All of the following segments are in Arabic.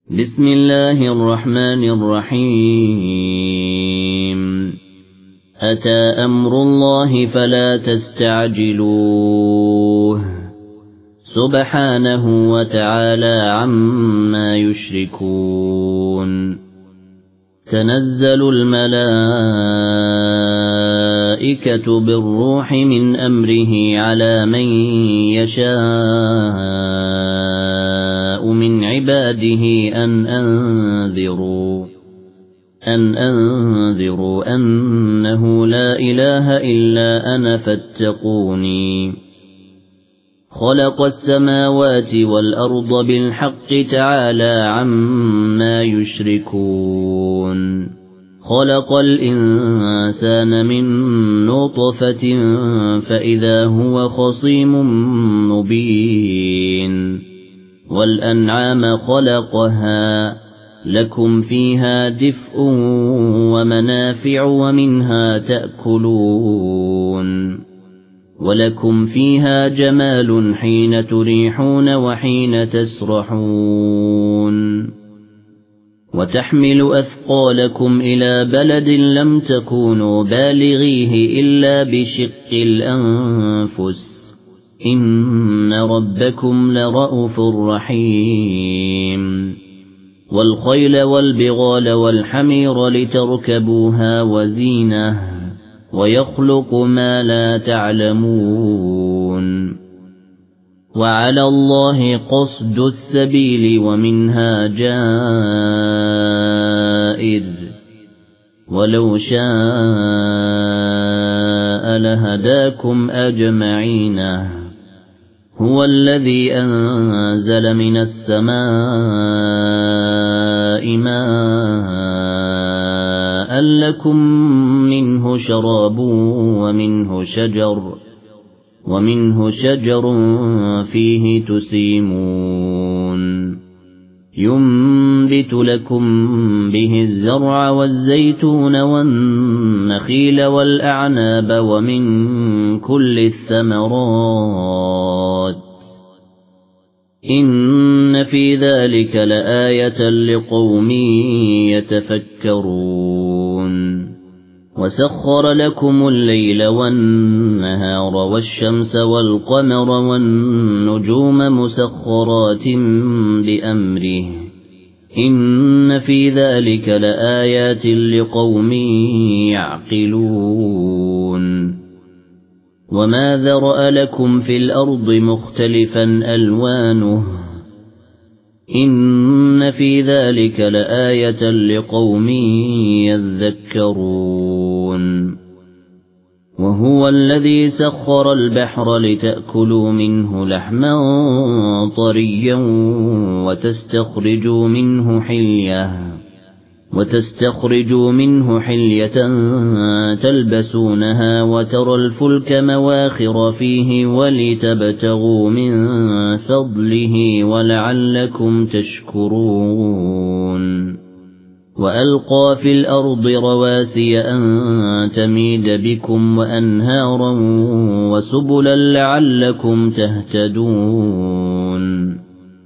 بسم الله الرحمن الرحيم أتى أمر الله فلا تستعجلوه سبحانه وتعالى عما يشركون تنزل الملائكة بالروح من أمره على من يشاء من عباده أن أنذروا أنه لا إله إلا أنا فاتقوني خلق السماوات والأرض بالحق تعالى عما يشركون خلق الإنسان من نطفة فإذا هو خصيم مبين والأنعام خلقها لكم فيها دفء ومنافع ومنها تأكلون ولكم فيها جمال حين تريحون وحين تسرحون وتحمل أثقالكم إلى بلد لم تكونوا بالغيه إلا بشق الأنفس إن ربكم لرءوف رحيم والخيل والبغال والحمير لتركبوها وزينة ويخلق ما لا تعلمون وعلى الله قصد السبيل ومنها جائر ولو شاء لهداكم أجمعين هو الذي أنزل من السماء ماء لكم منه شراب ومنه شجر فيه تسيمون ينبت لكم به الزرع والزيتون والنخيل والأعناب ومن كل الثمرات إن في ذلك لآية لقوم يتفكرون وسخر لكم الليل والنهار والشمس والقمر والنجوم مسخرات بأمره إن في ذلك لآيات لقوم يعقلون وما ذرأ لكم في الأرض مختلفا ألوانه إن في ذلك لآية لقوم يذكرون وهو الذي سخر البحر لتأكلوا منه لحما طريا وتستخرجوا منه حلية تلبسونها وترى الفلك مواخر فيه ولتبتغوا من فضله ولعلكم تشكرون وألقى في الأرض رواسي أن تميد بكم وأنهارا وسبلا لعلكم تهتدون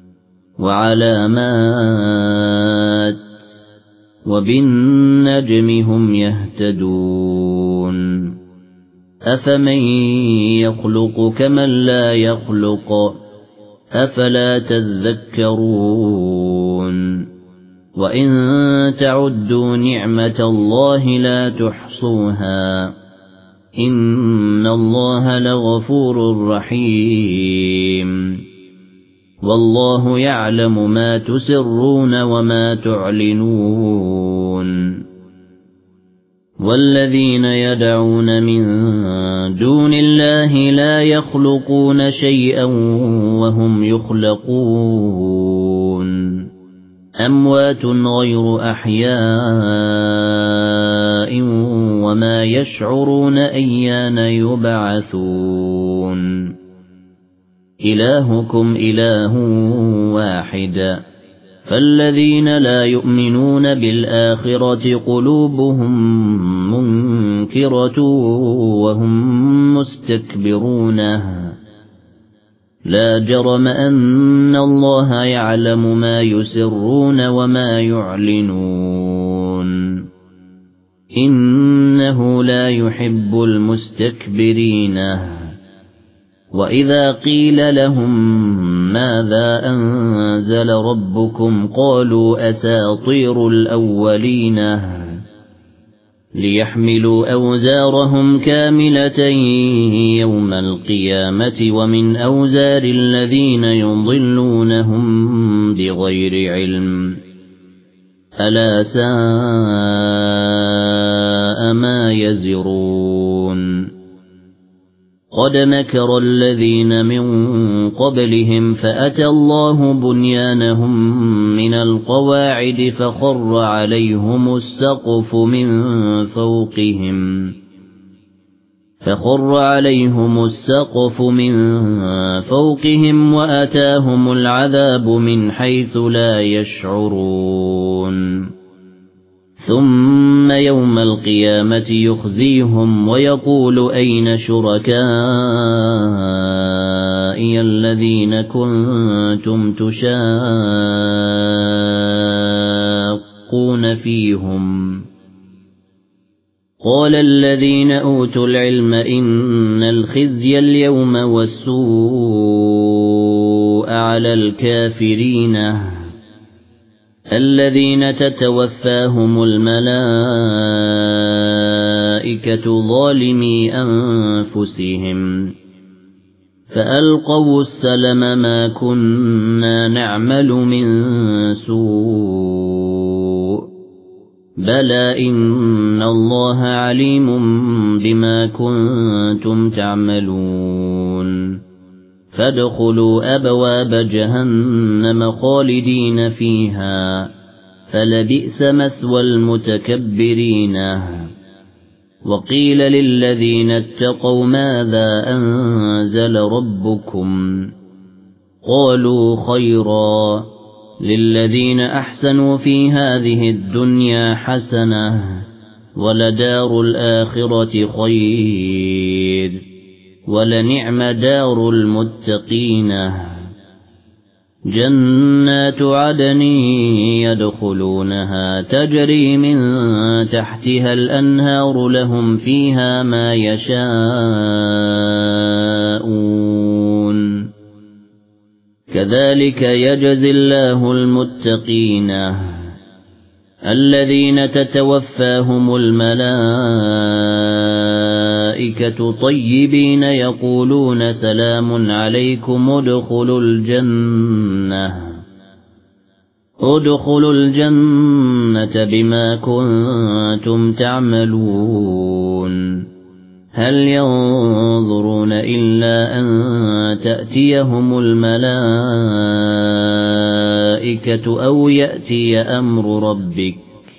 وعلامات وبالنجم هم يهتدون أفمن يخلق كمن لا يخلق أفلا تذكرون وإن تعدوا نعمة الله لا تحصوها إن الله لغفور رحيم والله يعلم ما تسرون وما تعلنون والذين يدعون من دون الله لا يخلقون شيئا وهم يخلقون أموات غير أحياء وما يشعرون أيان يبعثون إلهكم إله واحد فالذين لا يؤمنون بالآخرة قلوبهم منكرة وهم مستكبرون لا جرم أن الله يعلم ما يسرون وما يعلنون إنه لا يحب المستكبرين وإذا قيل لهم ماذا أنزل ربكم قالوا أساطير الأولين ليحملوا أوزارهم كاملة يوم القيامة ومن أوزار الذين يضلونهم بغير علم ألا ساء ما يزرون قد مكر الذين من قبلهم فأتى الله بنيانهم من القواعد فخر عليهم السقف من فوقهم وأتاهم العذاب من حيث لا يشعرون ثم يوم القيامة يخزيهم ويقول أين شركائي الذين كنتم تشاقون فيهم قال الذين أوتوا العلم إن الخزي اليوم والسوء على الكافرين الذين تتوفاهم الملائكة ظالمي أنفسهم فألقوا السلم ما كنا نعمل من سوء بلى إن الله عليم بما كنتم تعملون فادخلوا أبواب جهنم خالدين فيها فلبئس مثوى المتكبرين وقيل للذين اتقوا ماذا أنزل ربكم قالوا خيرا للذين أحسنوا في هذه الدنيا حسنة ولدار الآخرة خير ولنعم دار المتقين جنات عدن يدخلونها تجري من تحتها الأنهار لهم فيها ما يشاءون كذلك يجزي الله المتقين الذين تتوفاهم الملائكة طيبين يقولون سلام عليكم ادخلوا الجنة بما كنتم تعملون هل ينظرون إلا أن تأتيهم الملائكة أو يأتي أمر ربك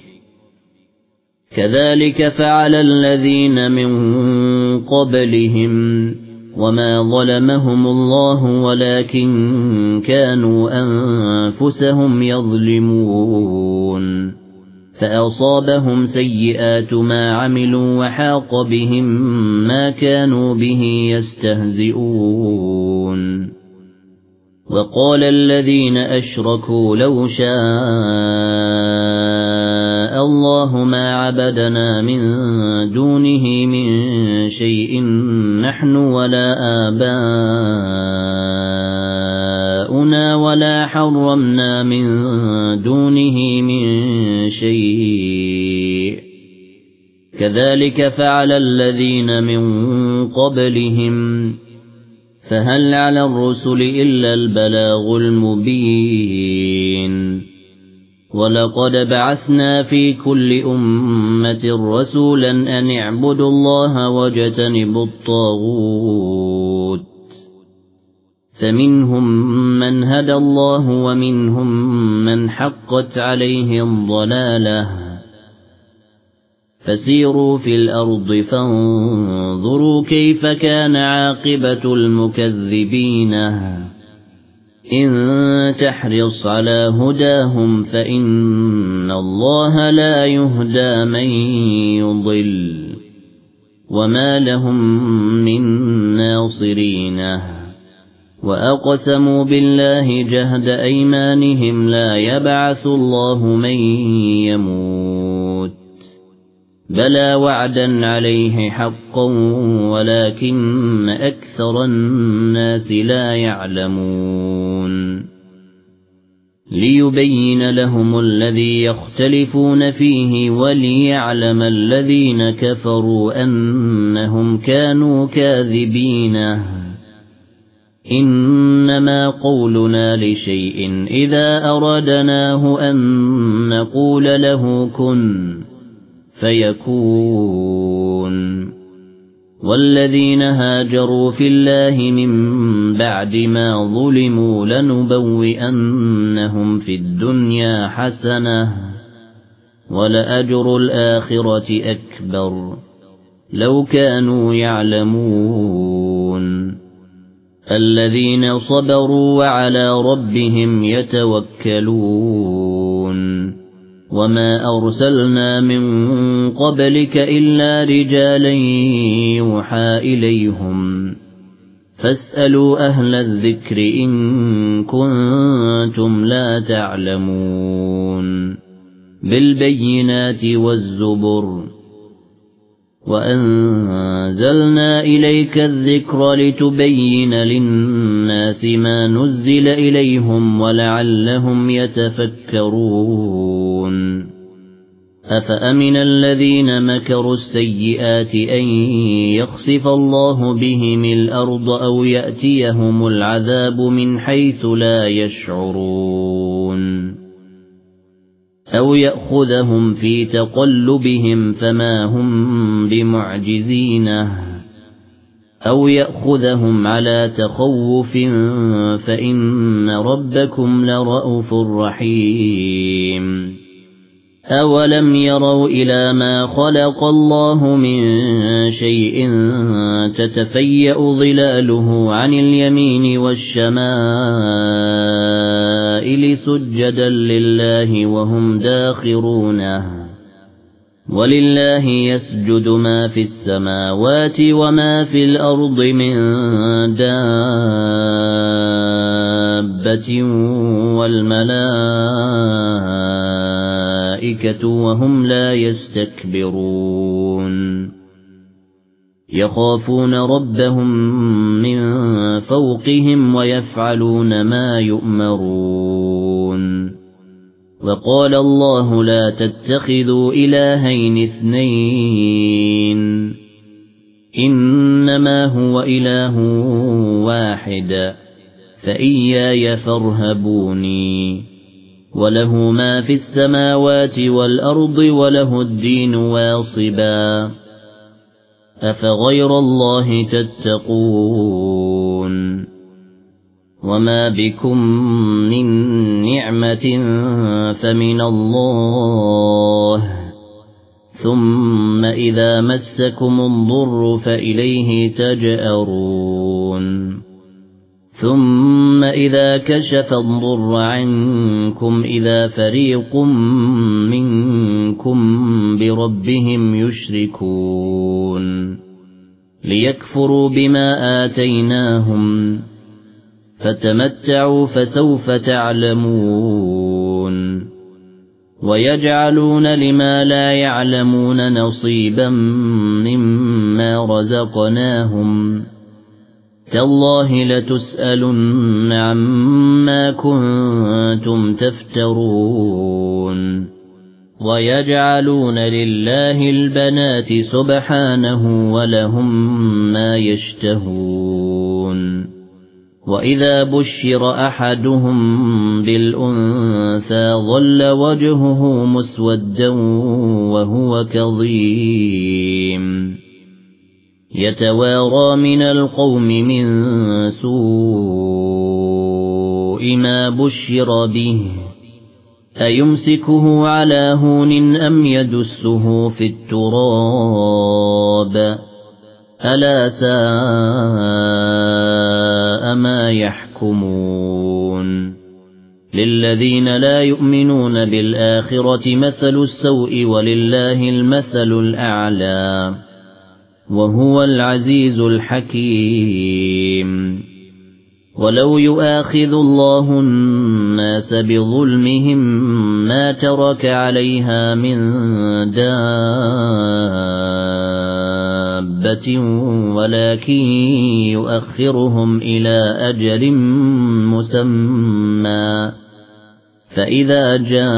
كذلك فعل الذين من قبلهم وما ظلمهم الله ولكن كانوا أنفسهم يظلمون فأصابهم سيئات ما عملوا وحاق بهم ما كانوا به يستهزئون وقال الذين أشركوا لو شاء الله ما عبدنا من دونه من شيء نحن ولا آباؤنا ولا حرمنا من دونه من شيء كذلك فعل الذين من قبلهم فهل على الرسل إلا البلاغ المبين ولقد بعثنا في كل أمة رسولا أن اعبدوا الله واجتنبوا الطاغوت فمنهم من هدى الله ومنهم من حقت عليه الضلالة فسيروا في الأرض فانظروا كيف كان عاقبة المكذبين إن تحرص على هداهم فإن الله لا يهدى من يضل وما لهم من ناصرين وأقسموا بالله جهد أيمانهم لا يبعث الله من يموت بلى وعدا عليه حقا ولكن أكثر الناس لا يعلمون ليبين لهم الذي يختلفون فيه وليعلم الذين كفروا أنهم كانوا كاذبين إنما قولنا لشيء إذا أردناه أن نقول له كن فيكون والذين هاجروا في الله من بعد ما ظلموا لنبوئنهم في الدنيا حسنة ولأجر الآخرة أكبر لو كانوا يعلمون الذين صبروا وعلى ربهم يتوكلون وما أرسلنا من قبلك إلا رجالا يوحى إليهم فاسألوا أهل الذكر إن كنتم لا تعلمون بالبينات والزبر وأنزلنا إليك الذكر لتبين للناس ما نزل إليهم ولعلهم يتفكرون أفأمن الذين مكروا السيئات أن يخسف الله بهم الأرض أو يأتيهم العذاب من حيث لا يشعرون أو يأخذهم في تقلبهم فما هم بمعجزين أو يأخذهم على تخوف فإن ربكم لرءوف رحيم أولم يروا إلى ما خلق الله من شيء تتفيأ ظلاله عن اليمين والشمائل سجدا لله وهم داخرون ولله يسجد ما في السماوات وما في الأرض من دابة والملائكة وهم لا يستكبرون يخافون ربهم من فوقهم ويفعلون ما يؤمرون وقال الله لا تتخذوا إلهين اثنين إنما هو إله واحد فإياي فارهبوني وله ما في السماوات والأرض وله الدين واصبا أفغير الله تتقون وما بكم من نعمة فمن الله ثم إذا مسكم الضر فإليه تجأرون ثم إذا كشف الضر عنكم إذا فريق منكم بربهم يشركون ليكفروا بما آتيناهم فتمتعوا فسوف تعلمون ويجعلون لما لا يعلمون نصيبا مما رزقناهم تالله لتسألن عما كنتم تفترون ويجعلون لله البنات سبحانه ولهم ما يشتهون وإذا بشر أحدهم بالأنثى ظل وجهه مسودا وهو كظيم يتوارى من القوم من سوء ما بشر به أيمسكه على هون أم يدسه في التراب ألا ساء ما يحكمون للذين لا يؤمنون بالآخرة مثل السوء ولله المثل الأعلى وهو العزيز الحكيم ولو يؤاخذ الله الناس بظلمهم ما ترك عليها من دابة ولكن يؤخرهم إلى أجل مسمى فإذا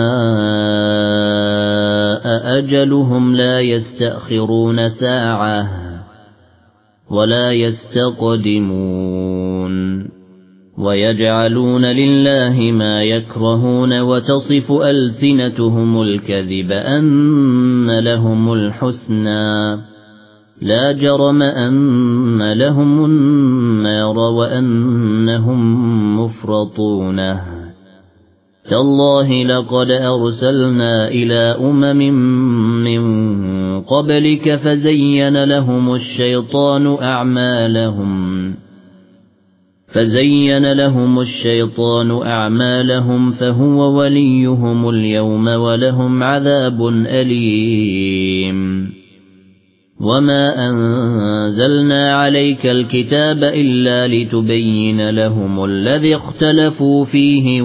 جاء أجلهم لا يستأخرون ساعة ولا يستقدمون ويجعلون لله ما يكرهون وتصف ألسنتهم الكذب أن لهم الحسنى لا جرم أن لهم النار وأنهم مفرطون تالله لقد أرسلنا إلى من قبلك فزين لهم الشيطان أعمالهم فهو وليهم اليوم ولهم عذاب أليم وما أنزلنا عليك الكتاب إلا لتبين لهم الذي اختلفوا فيه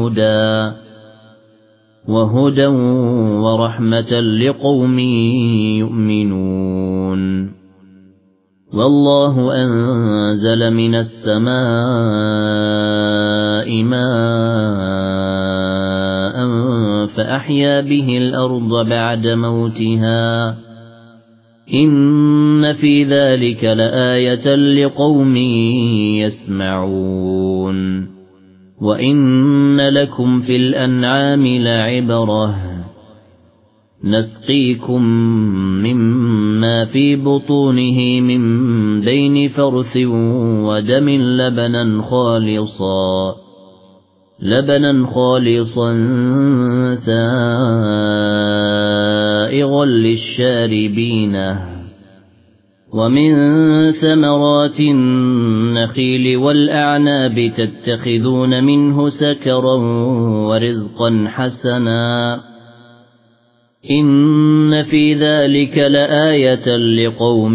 وهدى ورحمة لقوم يؤمنون والله أنزل من السماء ماء فأحيا به الأرض بعد موتها إن في ذلك لآية لقوم يسمعون وإن لكم في الأنعام لعبرة نسقيكم مما في بطونه من بين فرث ودم لبنا خالصا سائغا للشاربين ومن ثمرات النخيل والأعناب تتخذون منه سكرا ورزقا حسنا إن في ذلك لآية لقوم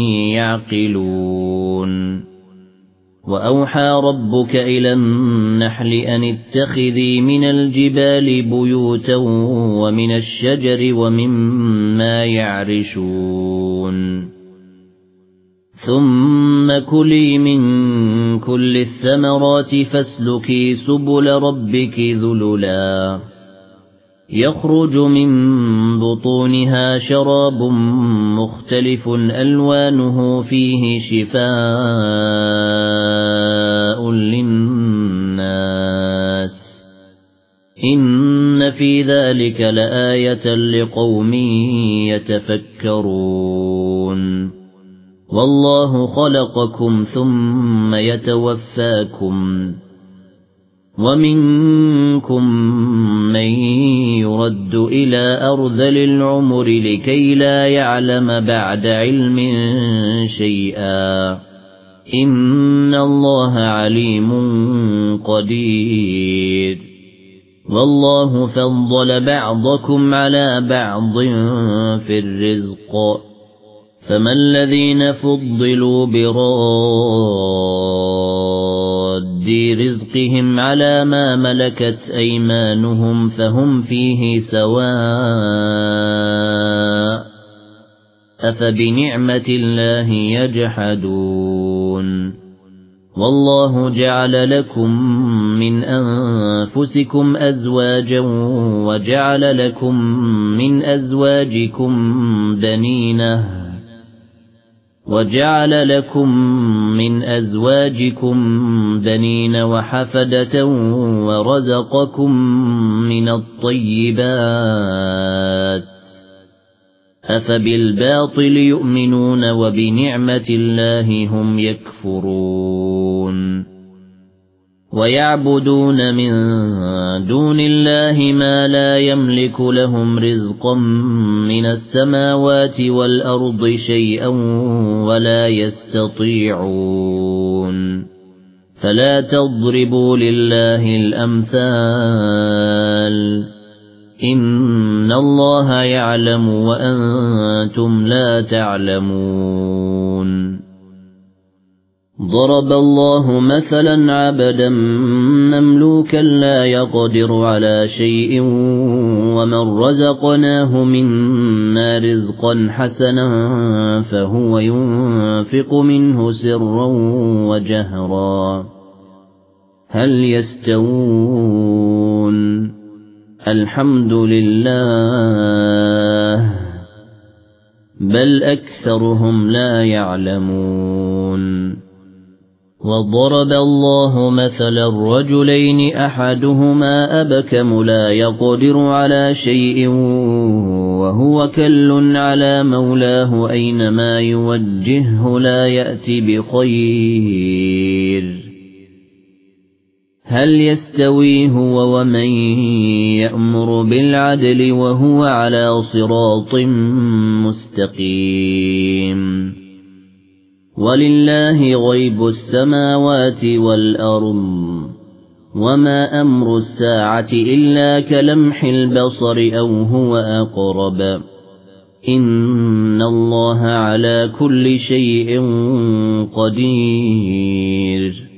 يعقلون وأوحى ربك إلى النحل أن اتخذي من الجبال بيوتا ومن الشجر ومما يعرشون ثم كلي من كل الثمرات فاسلكي سبل ربك ذللا يخرج من بطونها شراب مختلف ألوانه فيه شفاء للناس إن في ذلك لآية لقوم يتفكرون والله خلقكم ثم يتوفاكم ومنكم من يرد إلى أرذل العمر لكي لا يعلم بعد علم شيئا إن الله عليم قدير والله فضل بعضكم على بعض في الرزق فما الذين فضلوا براد رزقهم على ما ملكت أيمانهم فهم فيه سواء أفبنعمة الله يجحدون والله جعل لكم من أنفسكم أزواجا وجعل لكم من أزواجكم بنين وحفدة ورزقكم من الطيبات أفبالباطل يؤمنون وبنعمة الله هم يكفرون ويعبدون من دون الله ما لا يملك لهم رزقا من السماوات والأرض شيئا ولا يستطيعون فلا تضربوا لله الأمثال إن الله يعلم وأنتم لا تعلمون ضرب الله مثلا عبدا مملوكا لا يقدر على شيء ومن رزقناه منا رزقا حسنا فهو ينفق منه سرا وجهرا هل يستوون الحمد لله بل أكثرهم لا يعلمون وضرب الله مثلا رجلين أحدهما أبكم لا يقدر على شيء وهو كل على مولاه أينما يوجهه لا يأتي بخير هل يستوي هو ومن يأمر بالعدل وهو على صراط مستقيم ولله غيب السماوات والأرض وما أمر الساعة إلا كلمح البصر أو هو أقرب إن الله على كل شيء قدير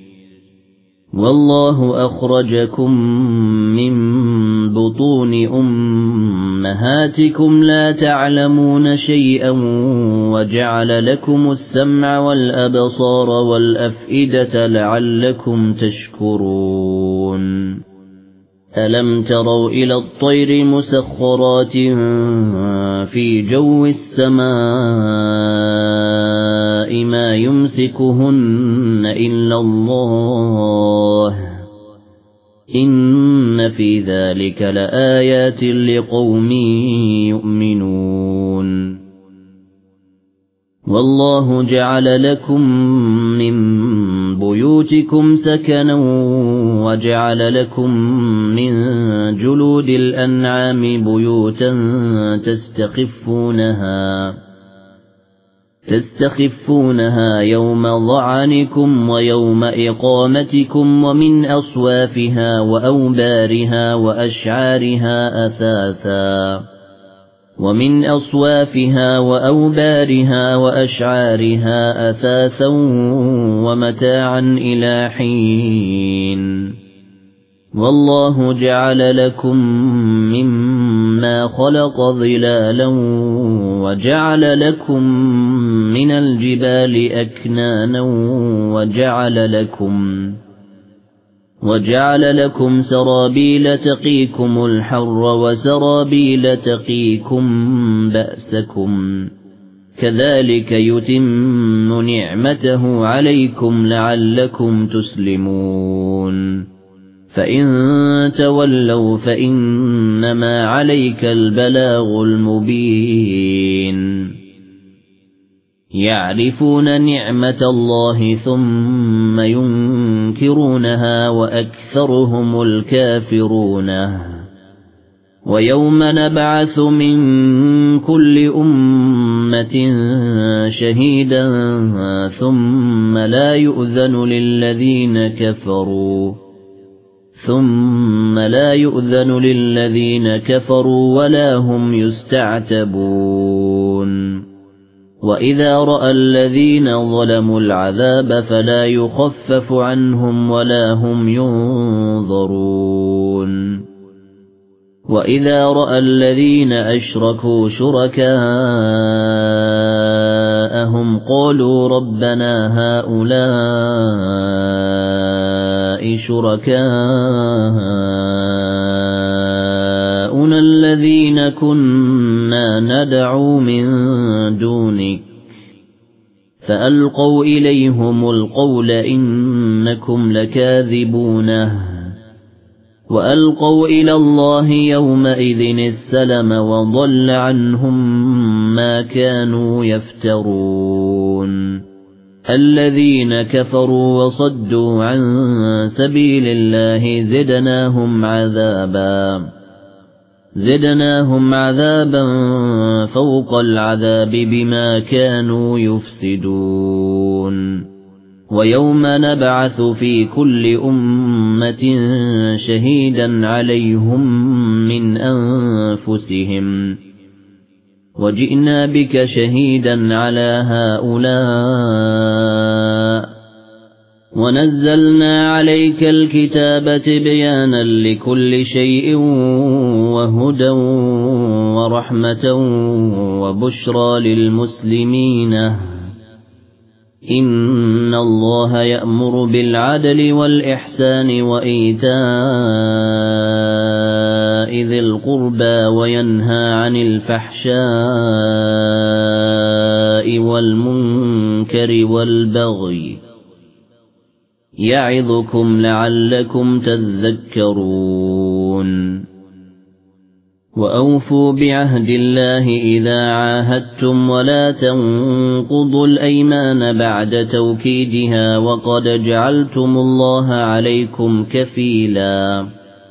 والله أخرجكم من بطون أمهاتكم لا تعلمون شيئا وجعل لكم السمع والأبصار والأفئدة لعلكم تشكرون ألم تروا إلى الطير مسخرات في جو السماء ما يمسكهن إلا الله إن في ذلك لآيات لقوم يؤمنون والله جعل لكم من بيوتكم سكنا وجعل لكم من جلود الأنعام بيوتا تستخفونها يوم ظعنكم ويوم إقامتكم ومن أصوافها وأوبارها وأشعارها أثاثا ومتاعا إلى حين والله جعل لكم مما خلق ظلالا وجعل لكم من الجبال أكنانا وجعل لكم سرابيل تقيكم الحر وسرابيل تقيكم بأسكم كذلك يتم نعمته عليكم لعلكم تسلمون فإن تولوا فإنما عليك البلاغ المبين يعرفون نعمة الله ثم ينكرونها وأكثرهم الكافرون ويوم نبعث من كل أمة شهيدا ثم لا يؤذن للذين كفروا ولا هم يستعتبون وإذا رأى الذين ظلموا العذاب فلا يخفف عنهم ولا هم ينظرون وإذا رأى الذين أشركوا شركاءهم قالوا ربنا هؤلاء شركاؤنا الذين كنا ندعو من دونك فألقوا إليهم القول إنكم لكاذبون وألقوا إلى الله يومئذ السلم وضل عنهم ما كانوا يفترون الذين كفروا وصدوا عن سبيل الله زدناهم عذابا فوق العذاب بما كانوا يفسدون ويوم نبعث في كل أمة شهيدا عليهم من أنفسهم وجئنا بك شهيدا على هؤلاء ونزلنا عليك الكتاب تبيانا لكل شيء وهدى ورحمة وبشرى للمسلمين إن الله يأمر بالعدل والإحسان وإيتاء ذي القربى وينهى عن الفحشاء والمنكر والبغي يعظكم لعلكم تذكرون وأوفوا بعهد الله إذا عاهدتم ولا تنقضوا الأيمان بعد توكيدها وقد جعلتم الله عليكم كفيلا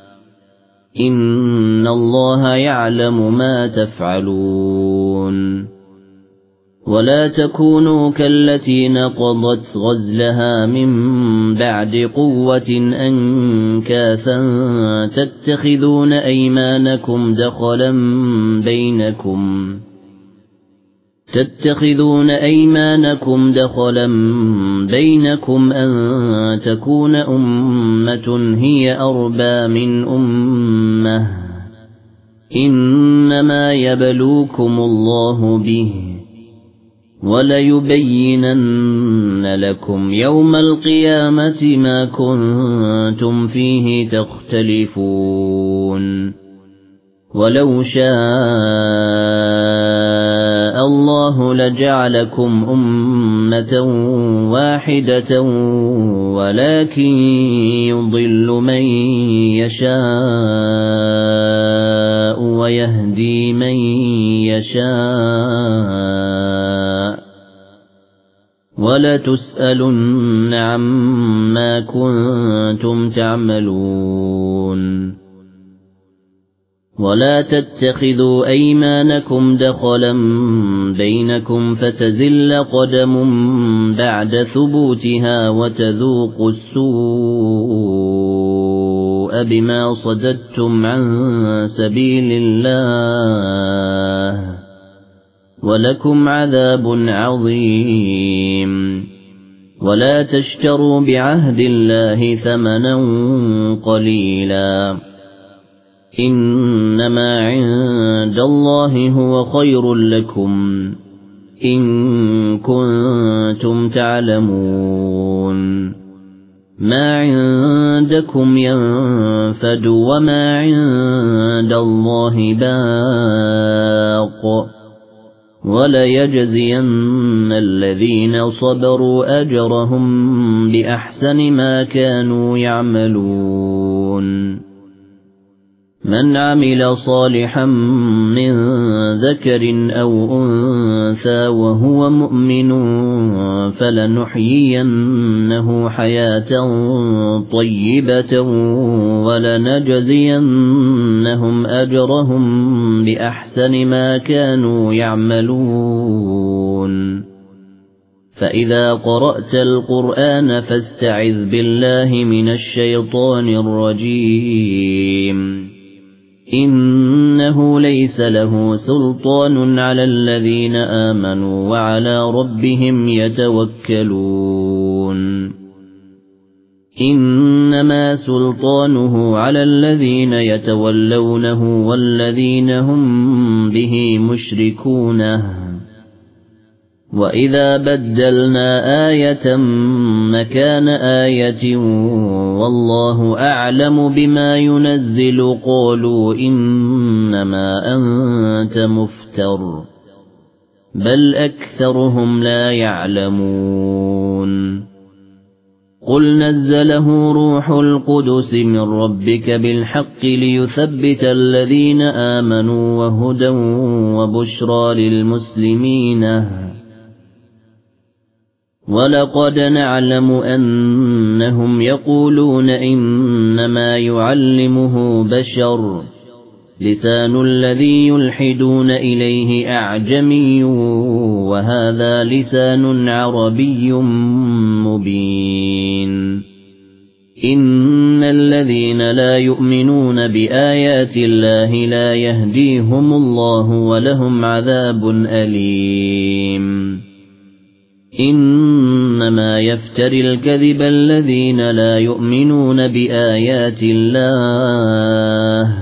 إن الله يعلم ما تفعلون ولا تكونوا كالتي نقضت غزلها من بعد قوة أنكاثا تتخذون أيمانكم دخلا بينكم أن تكون أمة هي أربى من أمة إنما يبلوكم الله به وليبينن لكم يوم القيامة ما كنتم فيه تختلفون ولو شاء الله لجعلكم أمة واحدة ولكن يضل من يشاء ويهدي من يشاء ولتسألن عما كنتم تعملون ولا تتخذوا أيمانكم دخلا بينكم فتزل قدم بعد ثبوتها وتذوقوا السوء بما صددتم عن سبيل الله ولكم عذاب عظيم ولا تشتروا بعهد الله ثمنا قليلا إنما عند الله هو خير لكم إن كنتم تعلمون ما عندكم ينفد وما عند الله باق وليجزين الذين صبروا أجرهم بأحسن ما كانوا يعملون من عمل صالحا من ذكر أو أنثى وهو مؤمن فلنحيينه حياة طيبة ولنجزينهم أجرهم بأحسن ما كانوا يعملون فإذا قرأت القرآن فاستعذ بالله من الشيطان الرجيم إنه ليس له سلطان على الذين آمنوا وعلى ربهم يتوكلون إنما سلطانه على الذين يتولونه والذين هم به مشركون وإذا بدلنا آية مكان آية والله أعلم بما ينزل قالوا إنما أنت مفتر بل أكثرهم لا يعلمون قل نزله روح القدس من ربك بالحق ليثبت الذين آمنوا وهدى وبشرى للمسلمين ولقد نعلم أنهم يقولون إنما يعلمه بشر لسان الذي يلحدون إليه أعجمي وهذا لسان عربي مبين إن الذين لا يؤمنون بآيات الله لا يهديهم الله ولهم عذاب أليم إنما يفتري الكذب الذين لا يؤمنون بآيات الله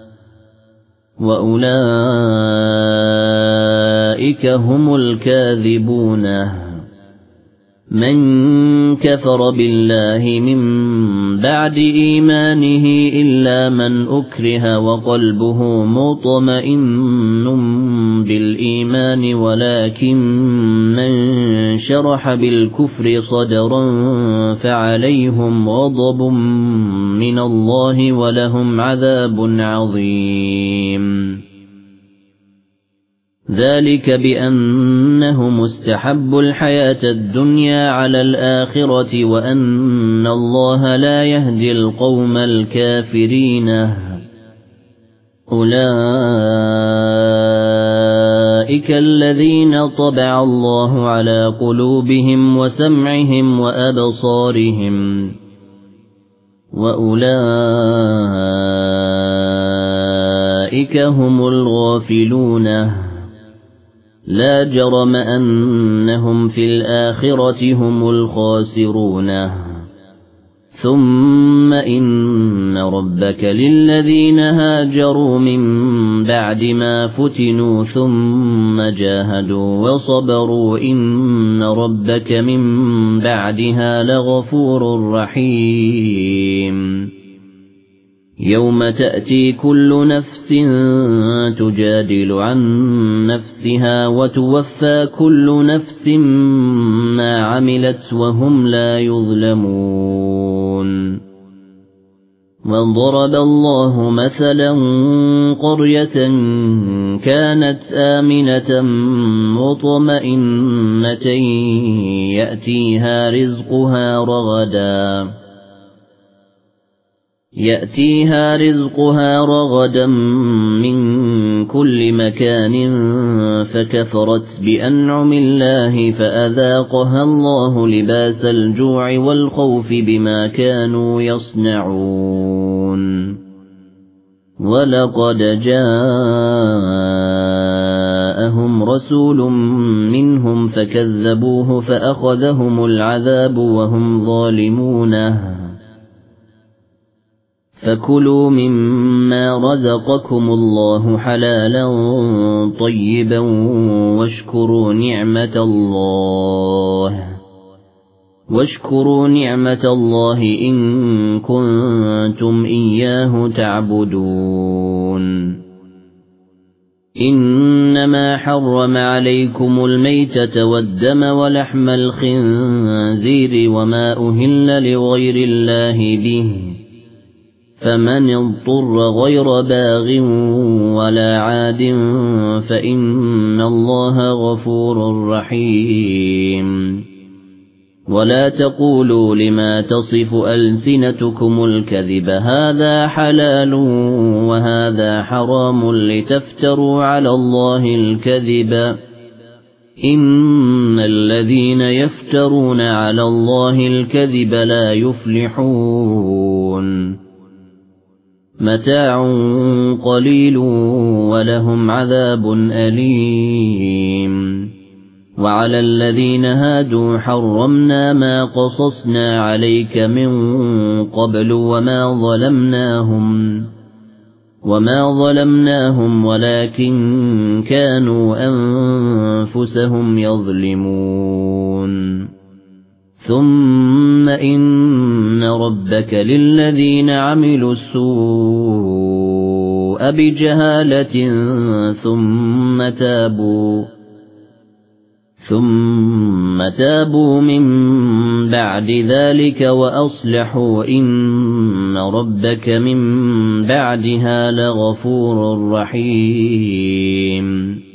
وأولئك هم الكاذبون من كفر بالله من بعد إيمانه إلا من أكره وقلبه مطمئن بالإيمان ولكن من شرح بالكفر صدرا فعليهم غضب من الله ولهم عذاب عظيم ذلك بأنهم استحبوا الحياة الدنيا على الآخرة وأن الله لا يهدي القوم الكافرين أولئك الذين طبع الله على قلوبهم وسمعهم وأبصارهم وأولئك هم الغافلون لا جرم أنهم في الآخرة هم الخاسرون ثم إن ربك للذين هاجروا من بعد ما فتنوا ثم جاهدوا وصبروا إن ربك من بعدها لغفور رحيم يوم تأتي كل نفس تجادل عن نفسها وتوفى كل نفس ما عملت وهم لا يظلمون وضرب الله مثلا قرية كانت آمنة مطمئنة يأتيها رزقها رغدا من كل مكان فكفرت بأنعم الله فأذاقها الله لباس الجوع والخوف بما كانوا يصنعون ولقد جاءهم رسول منهم فكذبوه فأخذهم العذاب وهم ظالمون فكلوا مما رزقكم الله حلالا طيبا واشكروا نعمة الله إن كنتم إياه تعبدون إنما حرم عليكم الميتة والدم ولحم الخنزير وما أهل لغير الله به فمن اضطر غير باغ ولا عاد فإن الله غفور رحيم ولا تقولوا لما تصف ألسنتكم الكذب هذا حلال وهذا حرام لتفتروا على الله الكذب إن الذين يفترون على الله الكذب لا يفلحون متاع قليل ولهم عذاب أليم وعلى الذين هادوا حرمنا ما قصصنا عليك من قبل وما ظلمناهم ولكن كانوا أنفسهم يظلمون ثم إن ربك للذين عملوا السوء بجهالة ثم تابوا من بعد ذلك وأصلحوا إن ربك من بعدها لغفور رحيم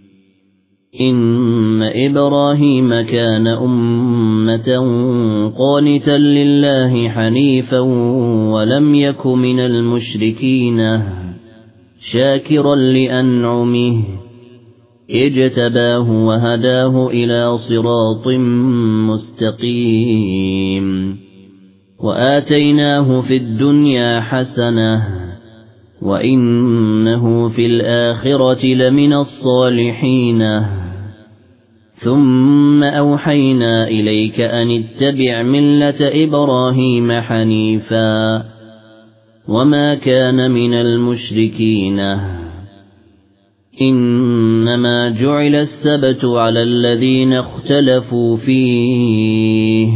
إن إبراهيم كان أمة قانتا لله حنيفا ولم يك من المشركين شاكرا لأنعمه اجتباه وهداه إلى صراط مستقيم وآتيناه في الدنيا حسنة وإنه في الآخرة لمن الصالحين ثم أوحينا إليك أن اتبع ملة إبراهيم حنيفا وما كان من المشركين إنما جعل السبت على الذين اختلفوا فيه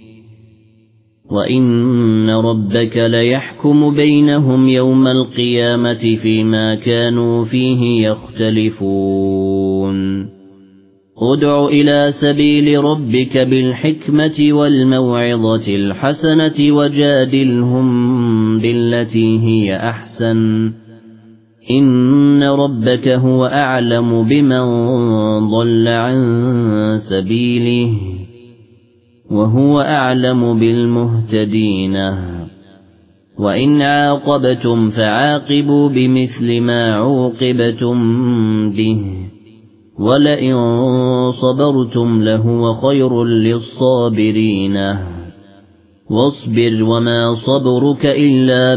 وإن ربك ليحكم بينهم يوم القيامة فيما كانوا فيه يختلفون ادع إلى سبيل ربك بالحكمة والموعظة الحسنة وجادلهم بالتي هي أحسن إن ربك هو أعلم بمن ضل عن سبيله وهو أعلم بالمهتدين وإن عاقبتم فعاقبوا بمثل ما عوقبتم به ولئن صبرتم لهو خير للصابرين واصبر وما صبرك إلا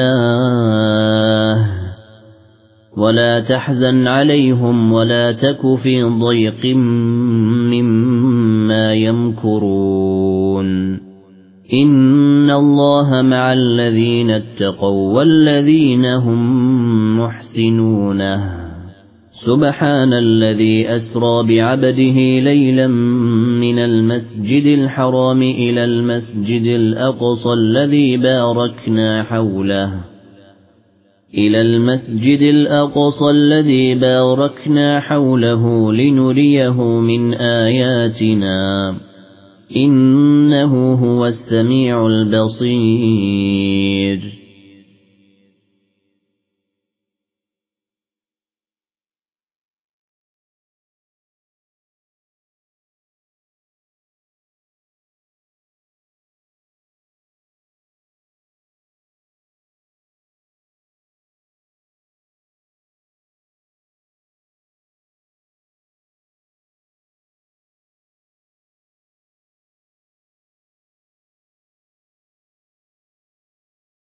بالله ولا تحزن عليهم ولا تك في ضيق مما يمكرون إن الله مع الذين اتقوا والذين هم محسنون سبحان الذي أسرى بعبده ليلا من المسجد الحرام إلى المسجد الأقصى الذي باركنا حوله لنريه من آياتنا إنه هو السميع البصير